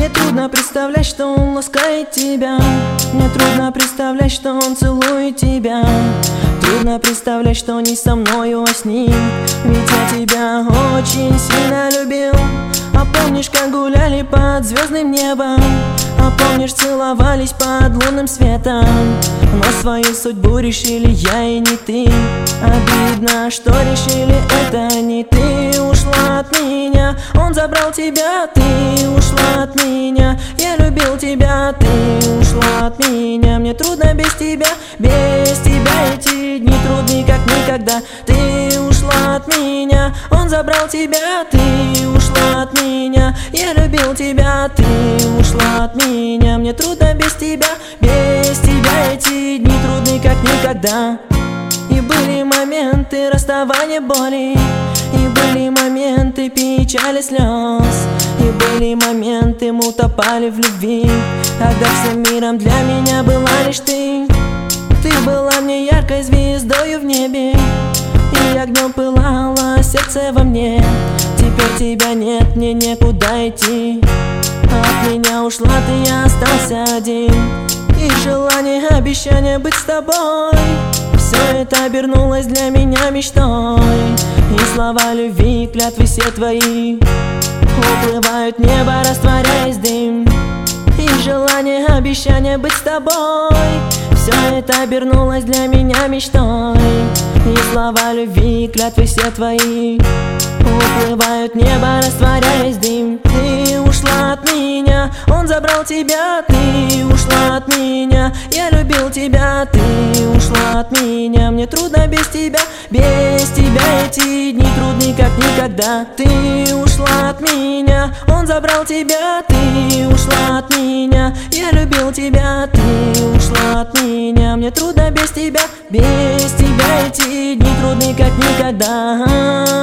Мне трудно представлять, что он ласкает тебя. Мне трудно представлять, что он целует тебя. Трудно представлять, что не со мною, а с ним. Ведь я тебя очень сильно любил. А помнишь, как гуляли под звездным небом? А помнишь, целовались под лунным светом? Но свою судьбу решили я и не ты. Обидно, что решили это не ты. Ушла от меня, он забрал тебя. Ты ушла от меня, я любил тебя. Ты ушла от меня, мне трудно без тебя. Без тебя эти дни трудны, как никогда. Ты ушла от меня, он забрал тебя. Ты ушла от меня, я любил тебя. Ты ушла от меня, мне трудно без тебя. Без тебя эти дни трудны, как никогда. И были моменты расставания, боли, и были моменты печали, слез, и были моменты мы утопали в любви, когда всем миром для меня была лишь ты. Ты была мне яркой звездою в небе, и огнем пылало сердце во мне. Теперь тебя нет, мне некуда идти. От меня ушла ты, я остался один. И желание, обещание быть с тобой, все это обернулось для меня мечтой. И слова любви, клятвы все твои уплывают в небо, растворяясь в дым. И желание, обещание быть с тобой, все это обернулось для меня мечтой. И слова любви, клятвы все твои уплывают в небо, растворяясь в дым. Ты ушла от меня, он забрал тебя. Ты ушла от меня, я любил тебя. Ты ушла от меня, мне трудно без тебя. Без тебя эти дни трудны, как никогда. Ты ушла от меня, он забрал тебя. Ты ушла от меня, я любил тебя. Ты ушла от меня, мне трудно без тебя. Без тебя эти дни трудны, как никогда.